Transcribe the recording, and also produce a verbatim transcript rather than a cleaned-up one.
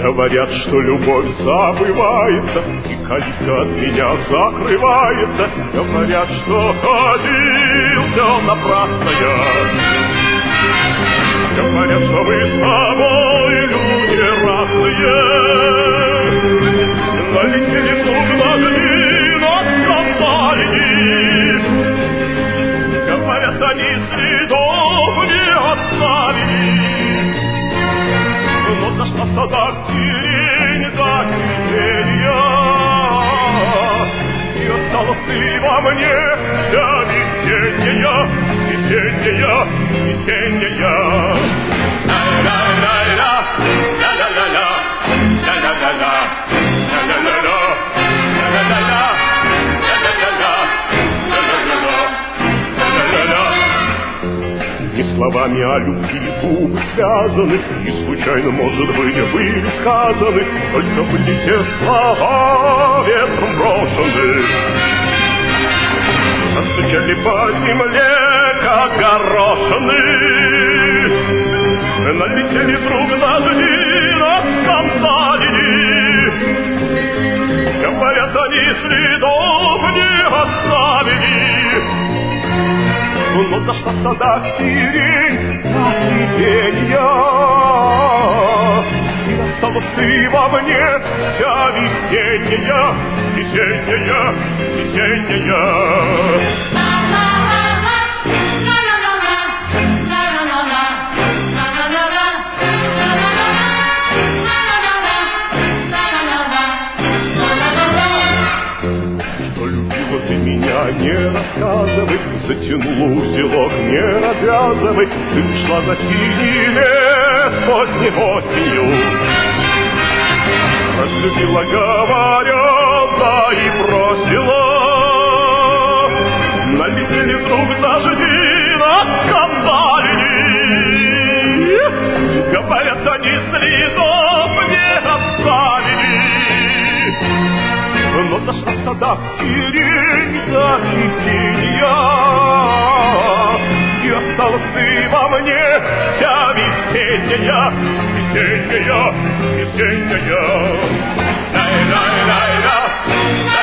Говорят, что любовь забывается, и калитка от меня закрывается. Говорят, что ходился напрасно я. Говорят, что мы с тобой люди разные, налетели друг на один от компании. Говорят, они следов не оставили, но зашла в садах тень до теперь. И осталось ли во мне вся весенняя, весенняя, весенняя. Ла-ла-ла-ла, ла-ла-ла-ла, ла-ла-ла-ла, ла-ла-ла-ла, ла-ла-ла-ла, ла-ла-ла-ла. Не словами о любви губы связаны, и случайно, может быть, были сказаны, только были те слова ветром брошены. Отстучали по земле, как горошины, налетели друг на один от компании. Говорят, они следов не оставили, но дошла в садах сирень на цветенья. И осталась ли во мне вся весенняя, весенняя, весенняя. Не рассказывай, затянула узелок, не развязывай. Ты ушла за синий лес поздней осенью. Разлюбила, говорят, да и бросила. Налетели вдруг дожди на скандалили. Говорят, они следов не оставили, но дошла в садах сирень до цветения. И осталась ты во мне вся весенняя, весенняя, весенняя. Лай-лай-лай-ла.